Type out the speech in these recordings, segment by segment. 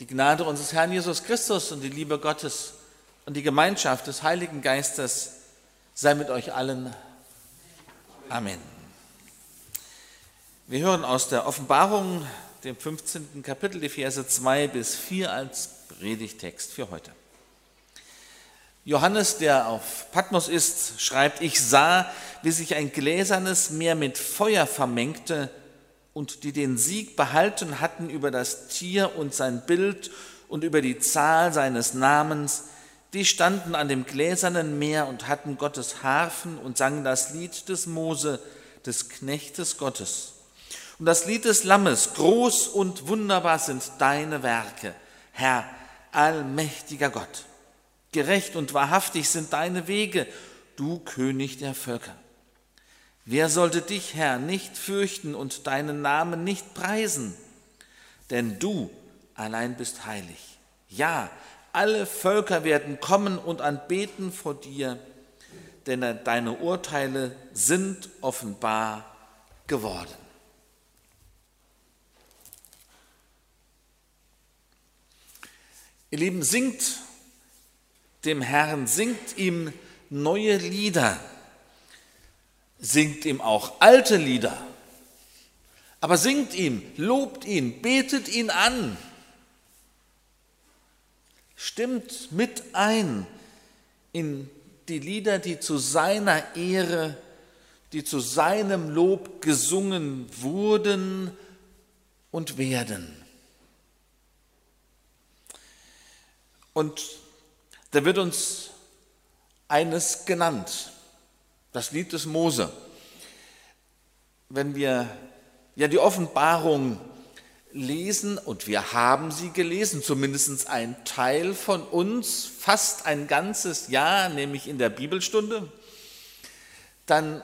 Die Gnade unseres Herrn Jesus Christus und die Liebe Gottes und die Gemeinschaft des Heiligen Geistes sei mit euch allen. Amen. Wir hören aus der Offenbarung, dem 15. Kapitel, die Verse 2 bis 4 als Predigtext für heute. Johannes, der auf Patmos ist, schreibt: Ich sah, wie sich ein gläsernes Meer mit Feuer vermengte, und die den Sieg behalten hatten über das Tier und sein Bild und über die Zahl seines Namens, die standen an dem gläsernen Meer und hatten Gottes Harfen und sangen das Lied des Mose, des Knechtes Gottes. Und das Lied des Lammes: Groß und wunderbar sind deine Werke, Herr, allmächtiger Gott. Gerecht und wahrhaftig sind deine Wege, du König der Völker. Wer sollte dich, Herr, nicht fürchten und deinen Namen nicht preisen? Denn du allein bist heilig. Ja, alle Völker werden kommen und anbeten vor dir, denn deine Urteile sind offenbar geworden. Ihr Lieben, singt dem Herrn, singt ihm neue Lieder. Singt ihm auch alte Lieder, aber singt ihm, lobt ihn, betet ihn an. Stimmt mit ein in die Lieder, die zu seiner Ehre, die zu seinem Lob gesungen wurden und werden. Und da wird uns eines genannt. Das Lied des Mose. Wenn wir ja die Offenbarung lesen, und wir haben sie gelesen, zumindest ein Teil von uns, fast ein ganzes Jahr, nämlich in der Bibelstunde, dann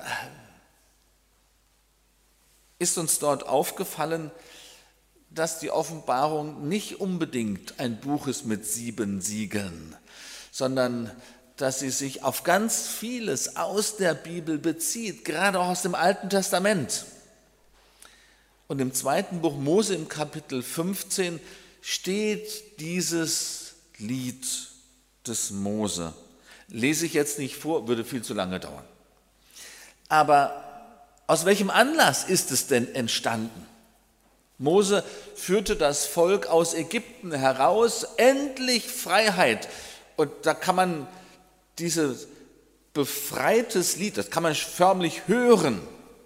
ist uns dort aufgefallen, dass die Offenbarung nicht unbedingt ein Buch ist mit 7 Siegeln, sondern dass sie sich auf ganz vieles aus der Bibel bezieht, gerade auch aus dem Alten Testament. Und im 2. Buch Mose, im Kapitel 15, steht dieses Lied des Mose. Lese ich jetzt nicht vor, würde viel zu lange dauern. Aber aus welchem Anlass ist es denn entstanden? Mose führte das Volk aus Ägypten heraus, endlich Freiheit. Und da kann man dieses befreites Lied, das kann man förmlich hören.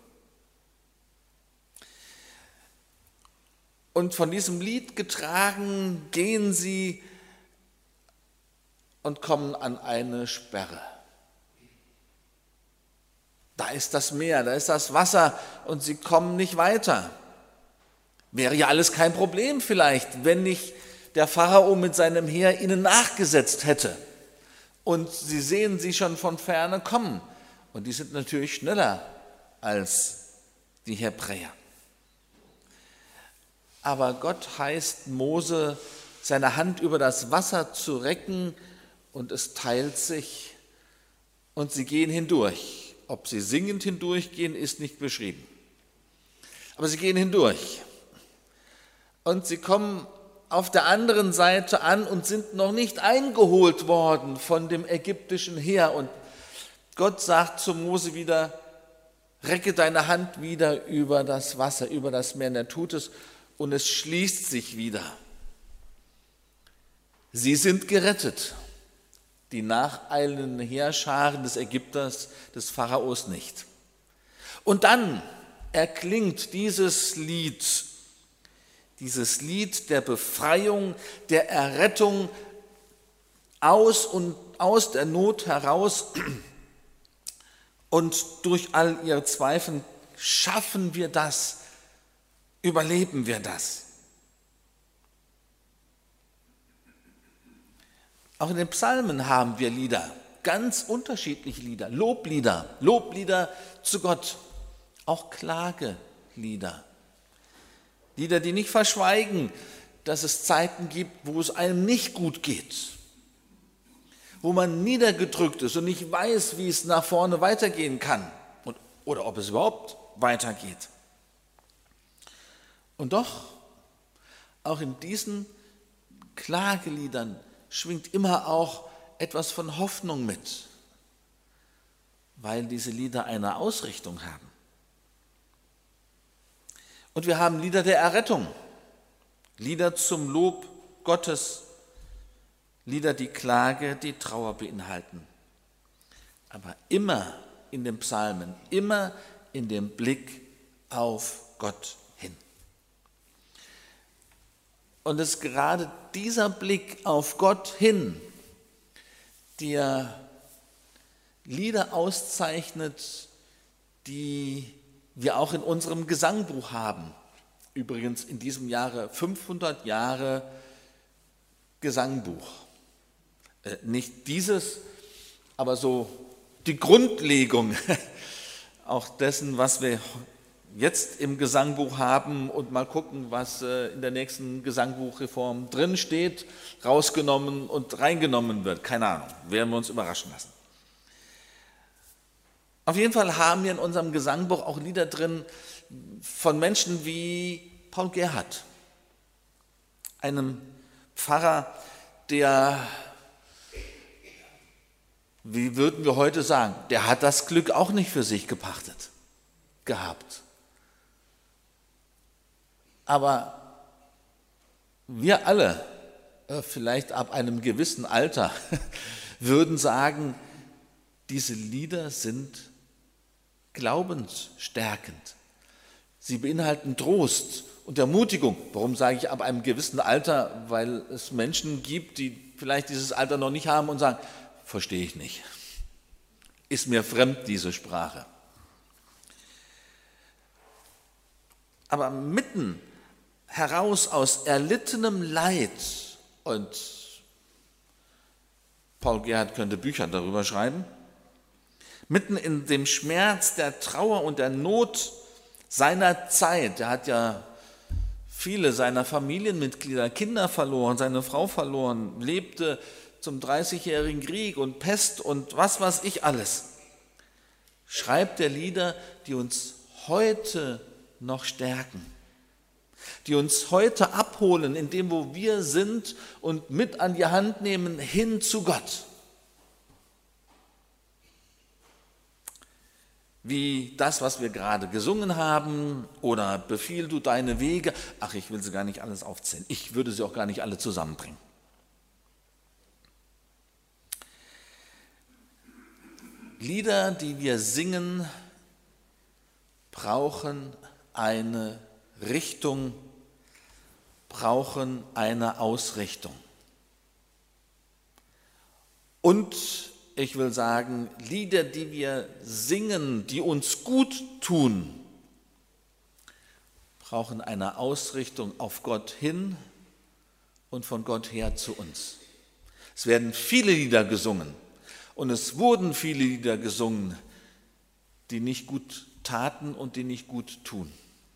Und von diesem Lied getragen gehen sie und kommen an eine Sperre. Da ist das Meer, da ist das Wasser und sie kommen nicht weiter. Wäre ja alles kein Problem vielleicht, wenn nicht der Pharao mit seinem Heer ihnen nachgesetzt hätte. Und sie sehen sie schon von ferne kommen. Und die sind natürlich schneller als die Hebräer. Aber Gott heißt Mose, seine Hand über das Wasser zu recken, und es teilt sich und sie gehen hindurch. Ob sie singend hindurchgehen, ist nicht beschrieben. Aber sie gehen hindurch. Und sie kommen auf der anderen Seite an und sind noch nicht eingeholt worden von dem ägyptischen Heer. Und Gott sagt zu Mose wieder: Recke deine Hand wieder über das Wasser, über das Meer. Und er tut es und es schließt sich wieder. Sie sind gerettet. Die nacheilenden Heerscharen des Ägypters, des Pharaos nicht. Und dann erklingt dieses Lied der Befreiung, der Errettung aus der Not heraus, und durch all ihre Zweifel schaffen wir das, überleben wir das. Auch in den Psalmen haben wir Lieder, ganz unterschiedliche Lieder, Loblieder zu Gott, auch Klagelieder. Lieder, die nicht verschweigen, dass es Zeiten gibt, wo es einem nicht gut geht, wo man niedergedrückt ist und nicht weiß, wie es nach vorne weitergehen kann oder ob es überhaupt weitergeht. Und doch, auch in diesen Klageliedern schwingt immer auch etwas von Hoffnung mit, weil diese Lieder eine Ausrichtung haben. Und wir haben Lieder der Errettung, Lieder zum Lob Gottes, Lieder, die Klage, die Trauer beinhalten. Aber immer in den Psalmen, immer in dem Blick auf Gott hin. Und es ist gerade dieser Blick auf Gott hin, der Lieder auszeichnet, die wir auch in unserem Gesangbuch haben. Übrigens in diesem Jahre 500 Jahre Gesangbuch. Nicht dieses, aber so die Grundlegung auch dessen, was wir jetzt im Gesangbuch haben und mal gucken, was in der nächsten Gesangbuchreform drin steht, rausgenommen und reingenommen wird. Keine Ahnung, werden wir uns überraschen lassen. Auf jeden Fall haben wir in unserem Gesangbuch auch Lieder drin von Menschen wie Paul Gerhardt, einem Pfarrer, der, wie würden wir heute sagen, der hat das Glück auch nicht für sich gepachtet gehabt. Aber wir alle, vielleicht ab einem gewissen Alter, würden sagen, diese Lieder sind glaubensstärkend. Sie beinhalten Trost und Ermutigung. Warum sage ich ab einem gewissen Alter? Weil es Menschen gibt, die vielleicht dieses Alter noch nicht haben und sagen, verstehe ich nicht. Ist mir fremd, diese Sprache. Aber mitten heraus aus erlittenem Leid, und Paul Gerhardt könnte Bücher darüber schreiben, mitten in dem Schmerz, der Trauer und der Not seiner Zeit, er hat ja viele seiner Familienmitglieder, Kinder verloren, seine Frau verloren, lebte zum 30-jährigen Krieg und Pest und was weiß ich alles, schreibt er Lieder, die uns heute noch stärken, die uns heute abholen in dem, wo wir sind und mit an die Hand nehmen hin zu Gott. Wie das, was wir gerade gesungen haben, oder befiehl du deine Wege. Ach, ich will sie gar nicht alles aufzählen. Ich würde sie auch gar nicht alle zusammenbringen. Lieder, die wir singen, brauchen eine Richtung, brauchen eine Ausrichtung. Und ich will sagen, Lieder, die wir singen, die uns gut tun, brauchen eine Ausrichtung auf Gott hin und von Gott her zu uns. Es werden viele Lieder gesungen und es wurden viele Lieder gesungen, die nicht gut taten und die nicht gut tun.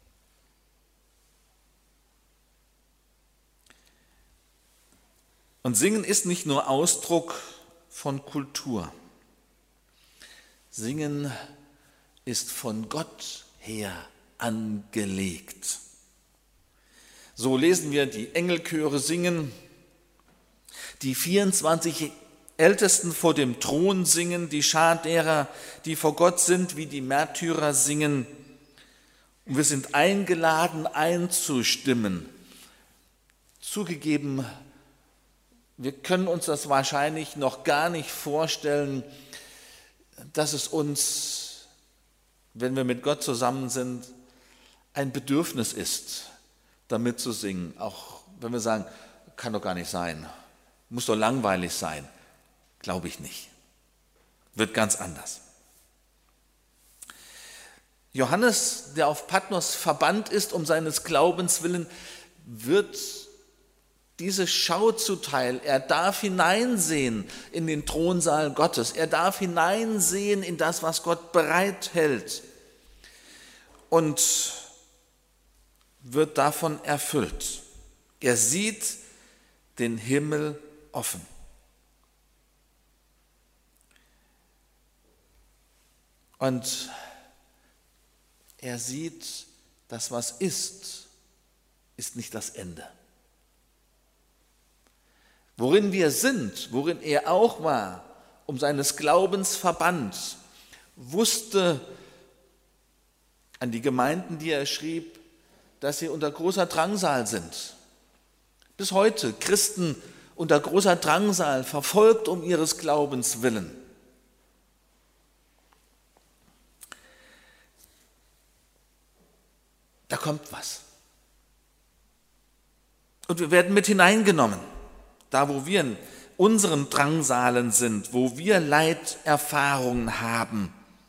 Und Singen ist nicht nur Ausdruck von Kultur. Singen ist von Gott her angelegt. So lesen wir die Engelchöre singen, die 24 Ältesten vor dem Thron singen, die Schar derer, die vor Gott sind, wie die Märtyrer singen. Und wir sind eingeladen, einzustimmen. Zugegeben, wir können uns das wahrscheinlich noch gar nicht vorstellen, dass es uns, wenn wir mit Gott zusammen sind, ein Bedürfnis ist, damit zu singen. Auch wenn wir sagen, kann doch gar nicht sein, muss doch langweilig sein. Glaube ich nicht. Wird ganz anders. Johannes, der auf Patmos verbannt ist, um seines Glaubens willen, wird diese Schau zuteil. Er darf hineinsehen in den Thronsaal Gottes. Er darf hineinsehen in das, was Gott bereithält. Und wird davon erfüllt. Er sieht den Himmel offen. Und er sieht, das, was ist nicht das Ende. worin wir sind, worin er auch war, um seines Glaubens verband, wusste an die Gemeinden, die er schrieb, dass sie unter großer Drangsal sind. Bis heute Christen unter großer Drangsal, verfolgt um ihres Glaubens willen. Da kommt was. Und wir werden mit hineingenommen, da wo wir in unseren Drangsalen sind, wo wir Leiterfahrungen haben.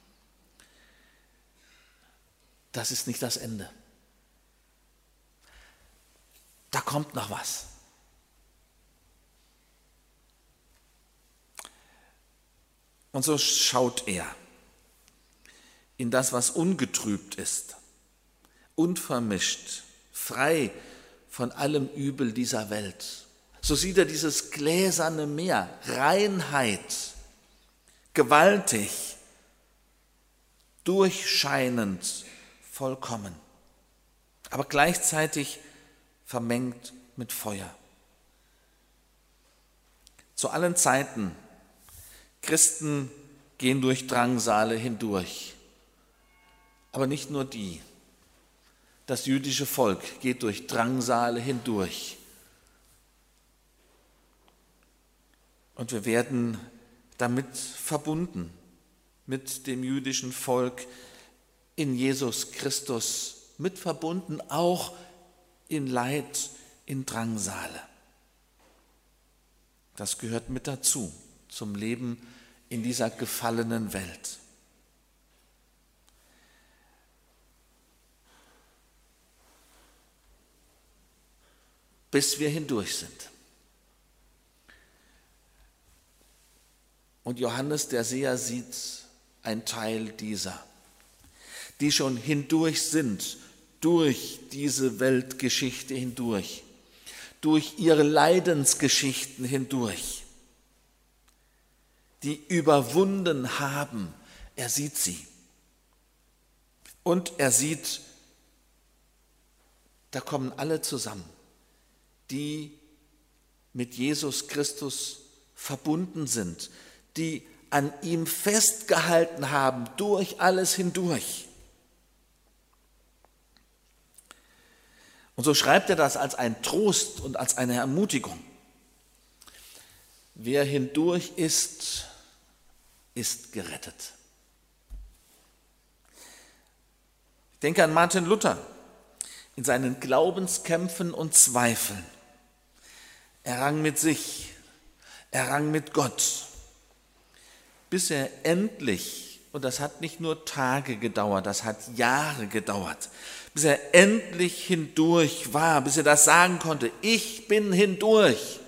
Das ist nicht das Ende. Da kommt noch was. Und so schaut er in das, was ungetrübt ist, unvermischt, frei von allem Übel dieser Welt. So sieht er dieses gläserne Meer, Reinheit, gewaltig, durchscheinend, vollkommen, aber gleichzeitig vermengt mit Feuer. Zu allen Zeiten, Christen gehen durch Drangsale hindurch, aber nicht nur die. Das jüdische Volk geht durch Drangsale hindurch. Und wir werden damit verbunden, mit dem jüdischen Volk in Jesus Christus, mit verbunden auch in Leid, in Drangsale. Das gehört mit dazu, zum Leben in dieser gefallenen Welt. Bis wir hindurch sind. Und Johannes der Seher sieht einen Teil dieser, die schon hindurch sind, durch diese Weltgeschichte hindurch, durch ihre Leidensgeschichten hindurch, die überwunden haben. Er sieht sie. Und er sieht, da kommen alle zusammen, die mit Jesus Christus verbunden sind, die an ihm festgehalten haben, durch alles hindurch. Und so schreibt er das als ein Trost und als eine Ermutigung. Wer hindurch ist, ist gerettet. Ich denke an Martin Luther in seinen Glaubenskämpfen und Zweifeln. Er rang mit sich, er rang mit Gott, bis er endlich, und das hat nicht nur Tage gedauert, das hat Jahre gedauert, bis er endlich hindurch war, bis er das sagen konnte, ich bin hindurch.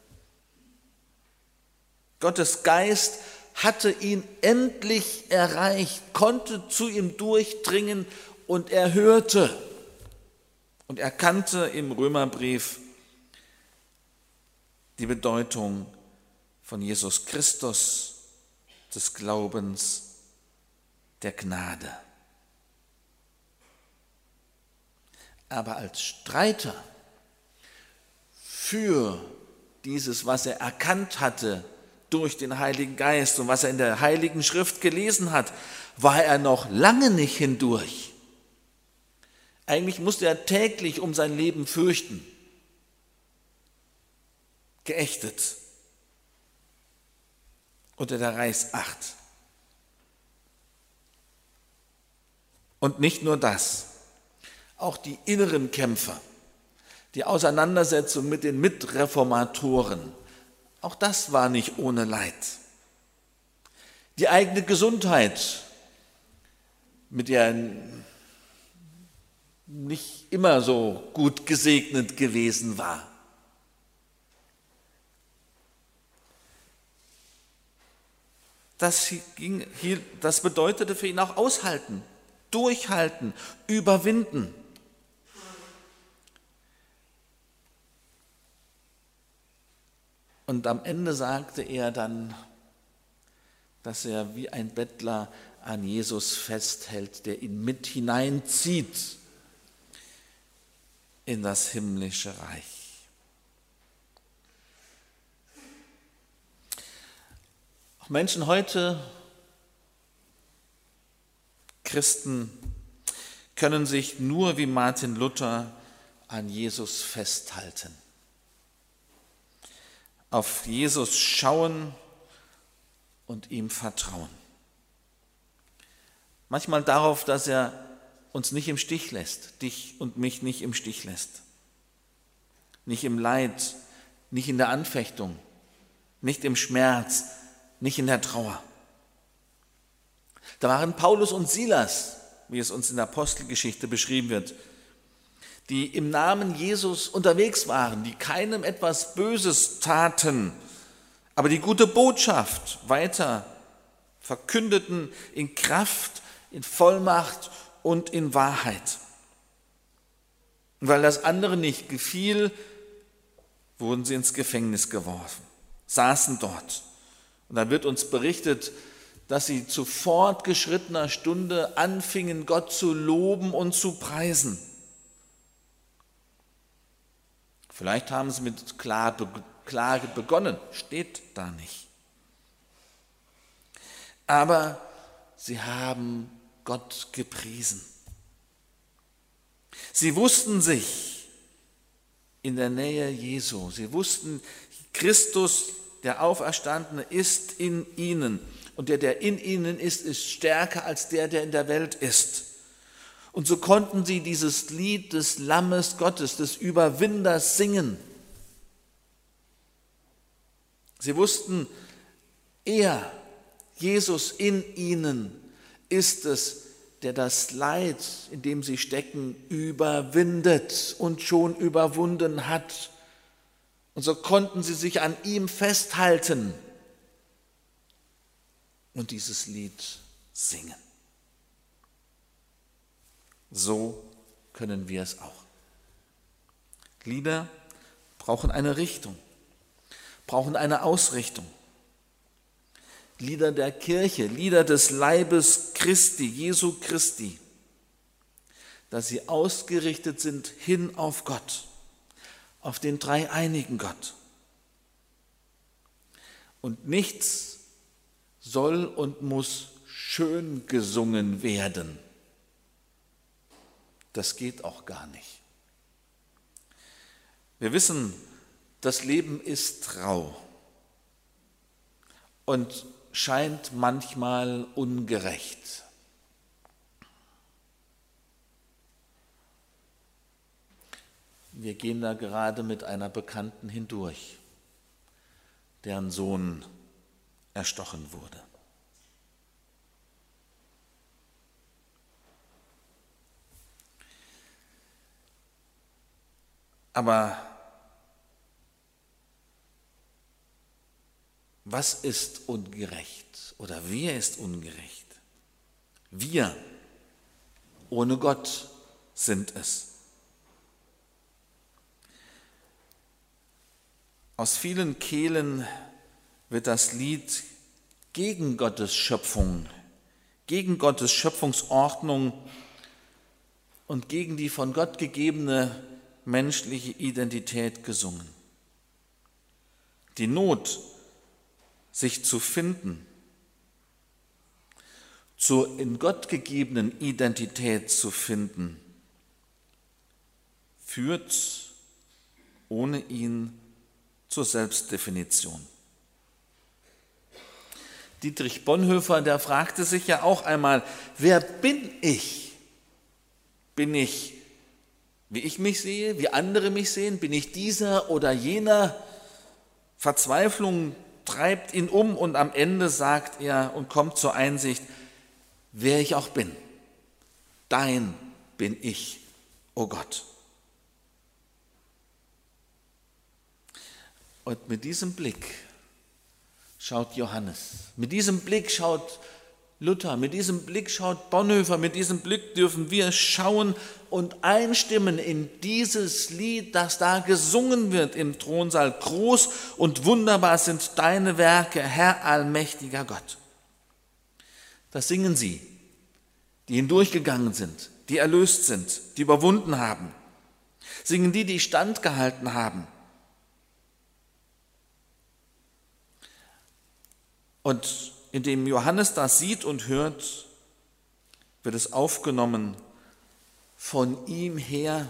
Gottes Geist hatte ihn endlich erreicht, konnte zu ihm durchdringen und er hörte und erkannte im Römerbrief die Bedeutung von Jesus Christus, des Glaubens, der Gnade. Aber als Streiter für dieses, was er erkannt hatte durch den Heiligen Geist und was er in der Heiligen Schrift gelesen hat, war er noch lange nicht hindurch. Eigentlich musste er täglich um sein Leben fürchten, geächtet, unter der Reichsacht. Und nicht nur das, auch die inneren Kämpfe, die Auseinandersetzung mit den Mitreformatoren, auch das war nicht ohne Leid. Die eigene Gesundheit, mit der er nicht immer so gut gesegnet gewesen war. Das bedeutete für ihn auch aushalten, durchhalten, überwinden. Und am Ende sagte er dann, dass er wie ein Bettler an Jesus festhält, der ihn mit hineinzieht in das himmlische Reich. Menschen heute, Christen, können sich nur wie Martin Luther an Jesus festhalten. Auf Jesus schauen und ihm vertrauen. Manchmal darauf, dass er uns nicht im Stich lässt, dich und mich nicht im Stich lässt. Nicht im Leid, nicht in der Anfechtung, nicht im Schmerz, nicht in der Trauer. Da waren Paulus und Silas, wie es uns in der Apostelgeschichte beschrieben wird, die im Namen Jesus unterwegs waren, die keinem etwas Böses taten, aber die gute Botschaft weiter verkündeten in Kraft, in Vollmacht und in Wahrheit. Und weil das andere nicht gefiel, wurden sie ins Gefängnis geworfen, saßen dort. Und dann wird uns berichtet, dass sie zu fortgeschrittener Stunde anfingen, Gott zu loben und zu preisen. Vielleicht haben sie mit Klage begonnen, steht da nicht. Aber sie haben Gott gepriesen. Sie wussten sich in der Nähe Jesu. Sie wussten, Christus, der Auferstandene, ist in ihnen. Und der in ihnen ist stärker als der in der Welt ist. Und so konnten sie dieses Lied des Lammes Gottes, des Überwinders singen. Sie wussten, er, Jesus in ihnen, ist es, der das Leid, in dem sie stecken, überwindet und schon überwunden hat. Und so konnten sie sich an ihm festhalten und dieses Lied singen. So können wir es auch. Lieder brauchen eine Richtung, brauchen eine Ausrichtung. Lieder der Kirche, Lieder des Leibes Christi, Jesu Christi, dass sie ausgerichtet sind hin auf Gott, auf den dreieinigen Gott. Und nichts soll und muss schön gesungen werden. Das geht auch gar nicht. Wir wissen, das Leben ist rau und scheint manchmal ungerecht. Wir gehen da gerade mit einer Bekannten hindurch, deren Sohn erstochen wurde. Aber was ist ungerecht oder wer ist ungerecht? Wir ohne Gott sind es. Aus vielen Kehlen wird das Lied gegen Gottes Schöpfung, gegen Gottes Schöpfungsordnung und gegen die von Gott gegebene menschliche Identität gesungen. Die Not, sich zu finden, zur in Gott gegebenen Identität zu finden, führt ohne ihn zur Selbstdefinition. Dietrich Bonhoeffer, der fragte sich ja auch einmal, wer bin ich? Bin ich, wie ich mich sehe, wie andere mich sehen? Bin ich dieser oder jener? Verzweiflung treibt ihn um und am Ende sagt er und kommt zur Einsicht, wer ich auch bin, dein bin ich, o Gott. Und mit diesem Blick schaut Johannes, mit diesem Blick schaut Luther, mit diesem Blick schaut Bonhoeffer, mit diesem Blick dürfen wir schauen und einstimmen in dieses Lied, das da gesungen wird im Thronsaal. Groß und wunderbar sind deine Werke, Herr allmächtiger Gott. Das singen sie, die hindurchgegangen sind, die erlöst sind, die überwunden haben. Singen die standgehalten haben. Und indem Johannes das sieht und hört, wird es aufgenommen von ihm her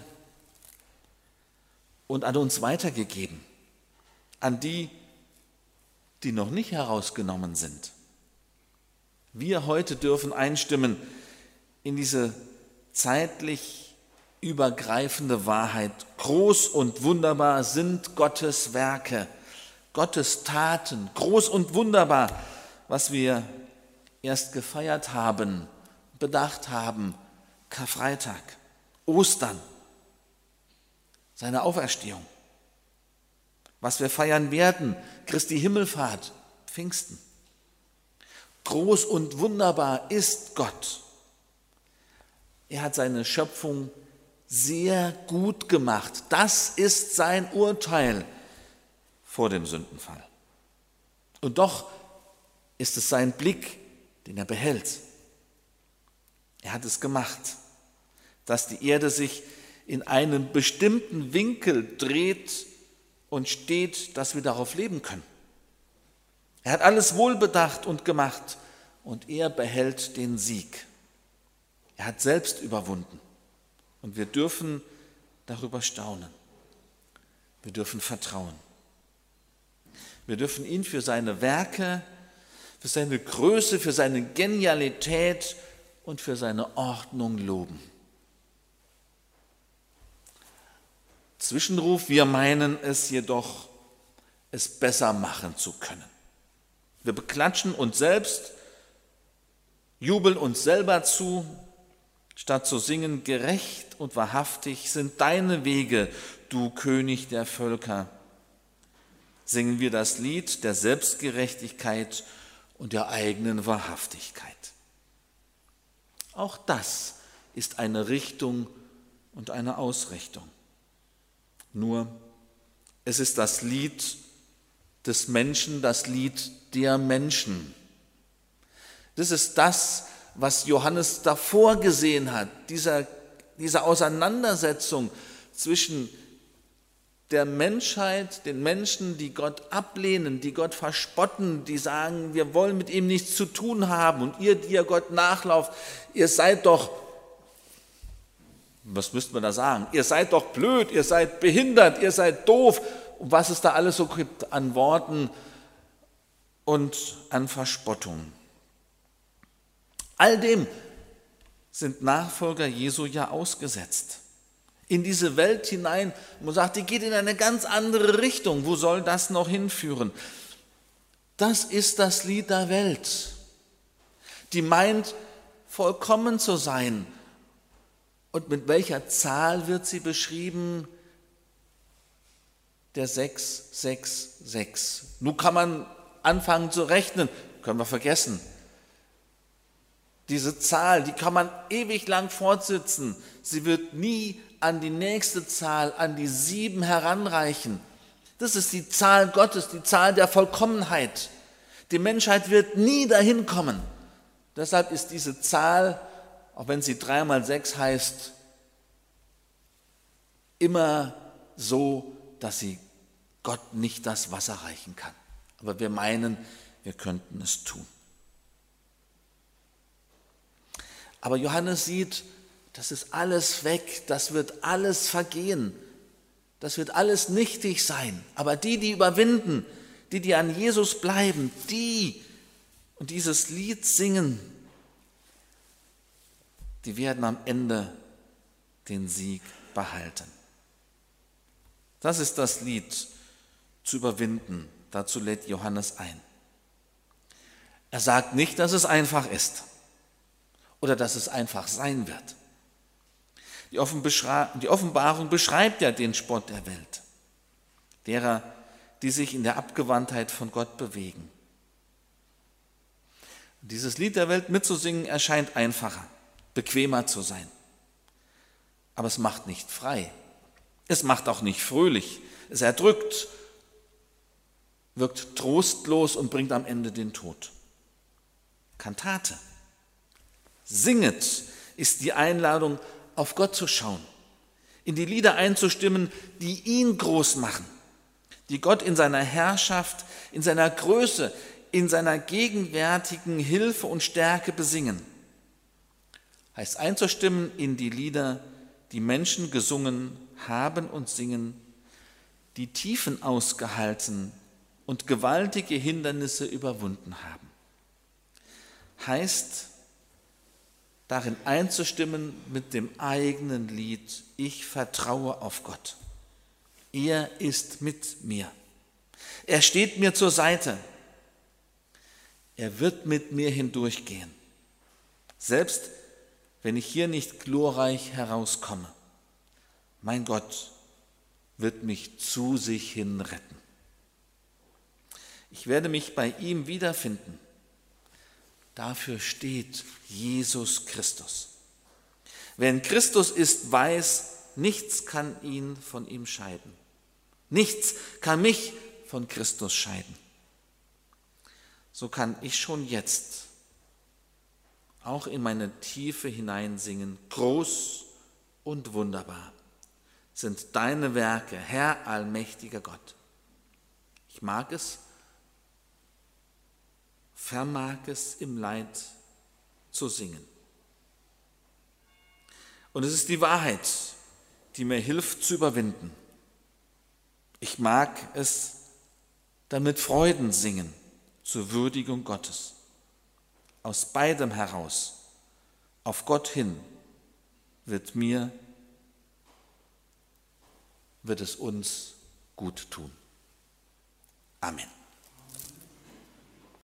und an uns weitergegeben, an die, die noch nicht herausgenommen sind. Wir heute dürfen einstimmen in diese zeitlich übergreifende Wahrheit. Groß und wunderbar sind Gottes Werke, Gottes Taten, groß und wunderbar, was wir erst gefeiert haben, bedacht haben, Karfreitag, Ostern, seine Auferstehung. Was wir feiern werden, Christi Himmelfahrt, Pfingsten. Groß und wunderbar ist Gott. Er hat seine Schöpfung sehr gut gemacht. Das ist sein Urteil vor dem Sündenfall. Und doch ist es sein Blick, den er behält. Er hat es gemacht, dass die Erde sich in einem bestimmten Winkel dreht und steht, dass wir darauf leben können. Er hat alles wohlbedacht und gemacht und er behält den Sieg. Er hat selbst überwunden und wir dürfen darüber staunen. Wir dürfen vertrauen. Wir dürfen ihn für seine Werke, für seine Größe, für seine Genialität und für seine Ordnung loben. Zwischenruf, wir meinen es jedoch, es besser machen zu können. Wir beklatschen uns selbst, jubeln uns selber zu, statt zu singen, gerecht und wahrhaftig sind deine Wege, du König der Völker. Singen wir das Lied der Selbstgerechtigkeit und der eigenen Wahrhaftigkeit. Auch das ist eine Richtung und eine Ausrichtung. Nur, es ist das Lied des Menschen, das Lied der Menschen. Das ist das, was Johannes davor gesehen hat, diese Auseinandersetzung zwischen der Menschheit, den Menschen, die Gott ablehnen, die Gott verspotten, die sagen, wir wollen mit ihm nichts zu tun haben und ihr, die ihr Gott nachlauft, ihr seid doch, was müsste man da sagen, ihr seid doch blöd, ihr seid behindert, ihr seid doof und was es da alles so gibt an Worten und an Verspottungen. All dem sind Nachfolger Jesu ja ausgesetzt. In diese Welt hinein, man sagt, die geht in eine ganz andere Richtung. Wo soll das noch hinführen? Das ist das Lied der Welt. Die meint, vollkommen zu sein. Und mit welcher Zahl wird sie beschrieben? Der 666. Nun kann man anfangen zu rechnen, können wir vergessen. Diese Zahl, die kann man ewig lang fortsetzen. Sie wird nie an die nächste Zahl, an die 7 heranreichen. Das ist die Zahl Gottes, die Zahl der Vollkommenheit. Die Menschheit wird nie dahin kommen. Deshalb ist diese Zahl, auch wenn sie 3 mal 6 heißt, immer so, dass sie Gott nicht das Wasser reichen kann. Aber wir meinen, wir könnten es tun. Aber Johannes sieht, das ist alles weg, das wird alles vergehen, das wird alles nichtig sein. Aber die überwinden, die an Jesus bleiben, die und dieses Lied singen, die werden am Ende den Sieg behalten. Das ist das Lied zu überwinden, dazu lädt Johannes ein. Er sagt nicht, dass es einfach ist oder dass es einfach sein wird. Die Offenbarung beschreibt ja den Spott der Welt, derer, die sich in der Abgewandtheit von Gott bewegen. Dieses Lied der Welt mitzusingen erscheint einfacher, bequemer zu sein. Aber es macht nicht frei. Es macht auch nicht fröhlich. Es erdrückt, wirkt trostlos und bringt am Ende den Tod. Kantate. Singet ist die Einladung, auf Gott zu schauen, in die Lieder einzustimmen, die ihn groß machen, die Gott in seiner Herrschaft, in seiner Größe, in seiner gegenwärtigen Hilfe und Stärke besingen. Heißt einzustimmen in die Lieder, die Menschen gesungen haben und singen, die Tiefen ausgehalten und gewaltige Hindernisse überwunden haben. Heißt darin einzustimmen mit dem eigenen Lied, ich vertraue auf Gott. Er ist mit mir. Er steht mir zur Seite. Er wird mit mir hindurchgehen. Selbst wenn ich hier nicht glorreich herauskomme. Mein Gott wird mich zu sich hin retten. Ich werde mich bei ihm wiederfinden. Dafür steht Jesus Christus. Wer in Christus ist, weiß, nichts kann ihn von ihm scheiden. Nichts kann mich von Christus scheiden. So kann ich schon jetzt auch in meine Tiefe hineinsingen, groß und wunderbar sind deine Werke, Herr allmächtiger Gott. Ich mag es, vermag es im Leid zu singen. Und es ist die Wahrheit, die mir hilft zu überwinden. Ich mag es damit Freuden singen zur Würdigung Gottes. Aus beidem heraus, auf Gott hin, wird es uns gut tun. Amen.